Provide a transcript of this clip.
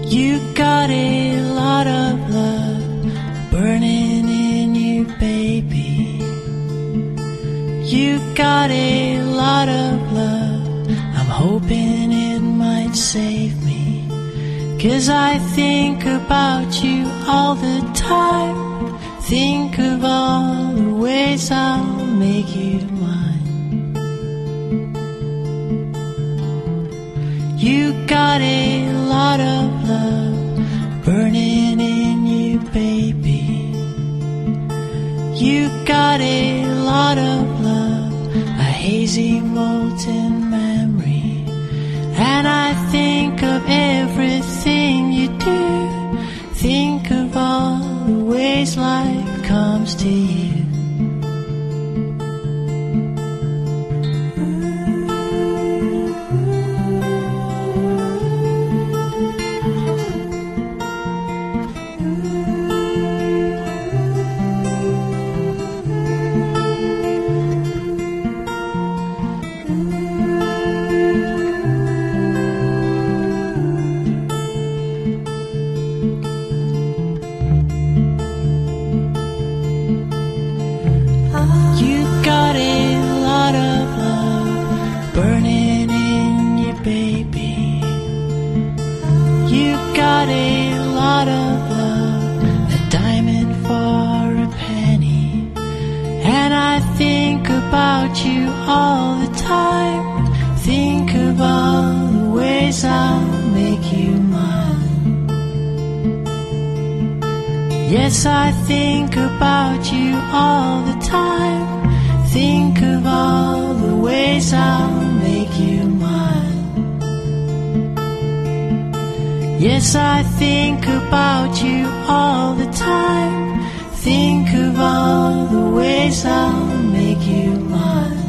You got a lot of love burning in you, baby. You got a lot of love, I'm hoping it might save me. 'Cause I think about you all the time. Think of all the ways I'll make you mine. You got a lot of love burning in you, baby. You got a lot of love, a hazy molten memory. And I think of everything you do. Think of all the ways life comes to you. You got a lot of love burning in you, baby. You got a lot of love, a diamond for a penny. And I think about you all the time. Think of all the ways I'll make you mine. Yes, I think about you all the time. Think of all the ways I'll make you mine. Yes, I think about you all the time. Think of all the ways I'll make you mine.